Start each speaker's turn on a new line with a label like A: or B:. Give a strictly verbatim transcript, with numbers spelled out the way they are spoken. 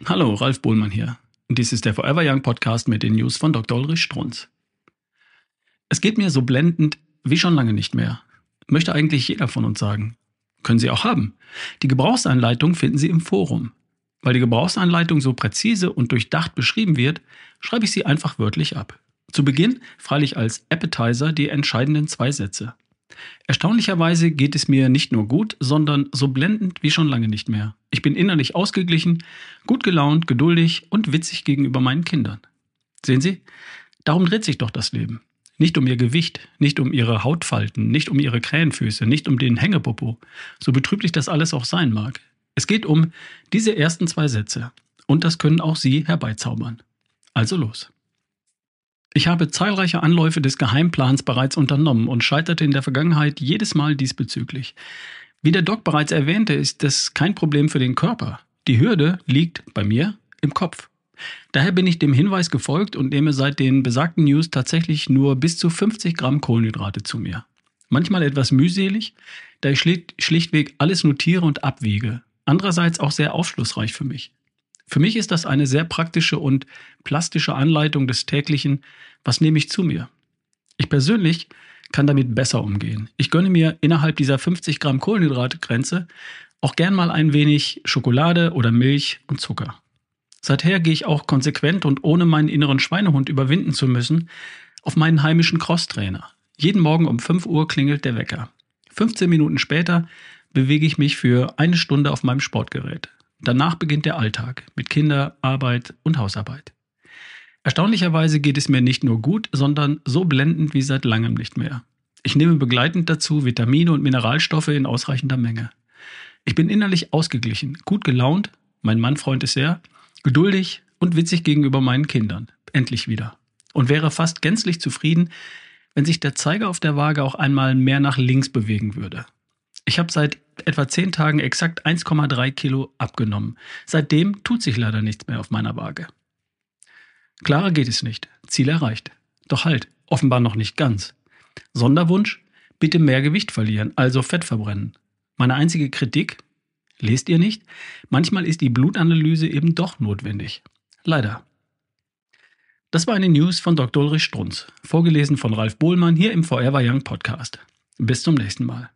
A: Hallo, Ralf Bohlmann hier. Und dies ist der Forever Young Podcast mit den News von Doktor Ulrich Strunz. Es geht mir so blendend wie schon lange nicht mehr. Möchte eigentlich jeder von uns sagen. Können Sie auch haben. Die Gebrauchsanleitung finden Sie im Forum. Weil die Gebrauchsanleitung so präzise und durchdacht beschrieben wird, schreibe ich sie einfach wörtlich ab. Zu Beginn freilich als Appetizer die entscheidenden zwei Sätze. Erstaunlicherweise geht es mir nicht nur gut, sondern so blendend wie schon lange nicht mehr. Ich bin innerlich ausgeglichen, gut gelaunt, geduldig und witzig gegenüber meinen Kindern. Sehen Sie, darum dreht sich doch das Leben. Nicht um ihr Gewicht, nicht um ihre Hautfalten, nicht um ihre Krähenfüße, nicht um den Hängepopo, so betrüblich das alles auch sein mag. Es geht um diese ersten zwei Sätze. Und das können auch Sie herbeizaubern. Also los. Ich habe zahlreiche Anläufe des Geheimplans bereits unternommen und scheiterte in der Vergangenheit jedes Mal diesbezüglich. Wie der Doc bereits erwähnte, ist das kein Problem für den Körper. Die Hürde liegt bei mir im Kopf. Daher bin ich dem Hinweis gefolgt und nehme seit den besagten News tatsächlich nur bis zu fünfzig Gramm Kohlenhydrate zu mir. Manchmal etwas mühselig, da ich schlicht, schlichtweg alles notiere und abwiege. Andererseits auch sehr aufschlussreich für mich. Für mich ist das eine sehr praktische und plastische Anleitung des täglichen, was nehme ich zu mir. Ich persönlich kann damit besser umgehen. Ich gönne mir innerhalb dieser fünfzig Gramm Kohlenhydratgrenze auch gern mal ein wenig Schokolade oder Milch und Zucker. Seither gehe ich auch konsequent und ohne meinen inneren Schweinehund überwinden zu müssen, auf meinen heimischen Crosstrainer. Jeden Morgen um fünf Uhr klingelt der Wecker. fünfzehn Minuten später bewege ich mich für eine Stunde auf meinem Sportgerät. Danach beginnt der Alltag mit Kinder, Arbeit und Hausarbeit. Erstaunlicherweise geht es mir nicht nur gut, sondern so blendend wie seit langem nicht mehr. Ich nehme begleitend dazu Vitamine und Mineralstoffe in ausreichender Menge. Ich bin innerlich ausgeglichen, gut gelaunt, mein Mann freut es sehr, geduldig und witzig gegenüber meinen Kindern. Endlich wieder. Und wäre fast gänzlich zufrieden, wenn sich der Zeiger auf der Waage auch einmal mehr nach links bewegen würde. Ich habe seit etwa zehn Tagen exakt eins Komma drei Kilo abgenommen. Seitdem tut sich leider nichts mehr auf meiner Waage. Klarer geht es nicht. Ziel erreicht. Doch halt, offenbar noch nicht ganz. Sonderwunsch? Bitte mehr Gewicht verlieren, also Fett verbrennen. Meine einzige Kritik? Lest ihr nicht? Manchmal ist die Blutanalyse eben doch notwendig. Leider. Das war eine News von Doktor Ulrich Strunz, vorgelesen von Ralf Bohlmann hier im Forever Young Podcast. Bis zum nächsten Mal.